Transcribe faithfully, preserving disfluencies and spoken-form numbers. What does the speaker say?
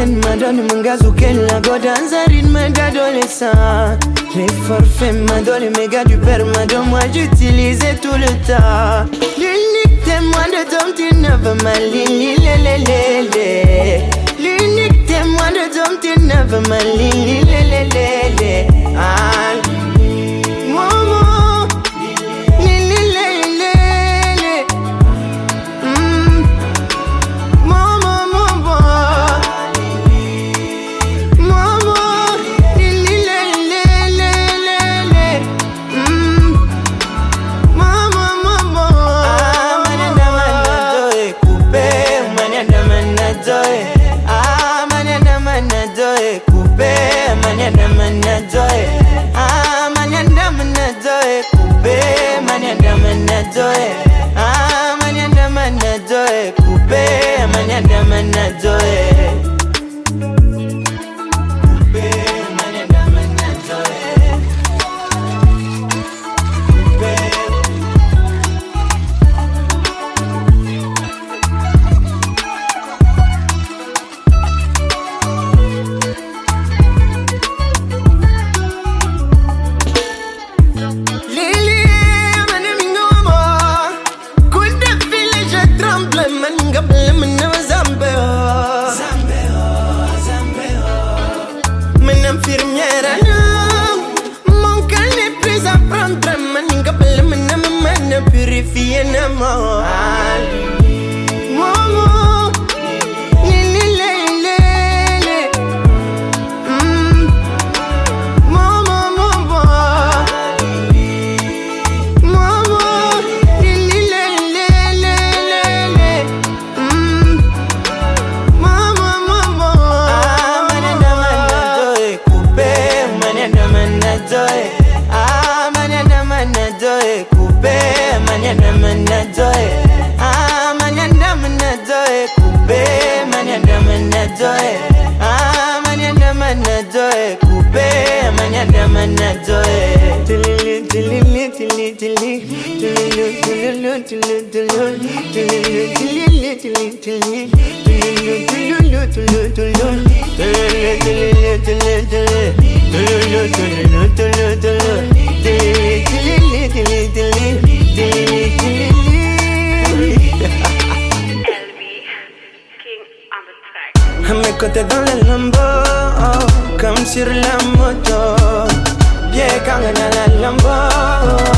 man madone mangazuke la godanza rythme d'adolescent. Les forfaits madone méga du père madone moi j'utilisais tout le temps. L'unique témoin de Tom tu ne veux ma lili le le le le. L'unique témoin de Tom tu ne veux ma lili le le le le. Ah Momo lili le le le. Mm. Momo momo Momo lili le le le le le. Mm. Momo momo Ah manenda manado e coupe manenda manado e Ah manenda manado e coupe manenda manado e Ah manenda manado e coupe manenda manado e Ah manenda manado e coupe manenda manado e Coupe manenda manado e Lili, manemingomo Kuda village tremble Maninga blemena zambeo Zambeo, zambeo Men'infirmiera no Mon cœur n'est plus à prendre Maninga blemena me purifier namo Momo Lili le le le Mm. Momo momo Momo lili le le le le le. Mm. Momo momo Ah manenda manado e coupe manenda manado e Ah manenda manado e coupe manenda manado e Ah manenda manado e coupe manenda manado e Ah manenda manado e coupe manenda manado e Tilili tilili tilili tilili Tilili tilili tilili Tilili tilili tilili Tilili tilili tilili Tilili tilili tilili Tilili tilili tilili Tilili tilili tilili Tilili tilili L B, King on the track. À mes côtés dans le lambeau, comme sur la moto. Bien quand on a la lambeau.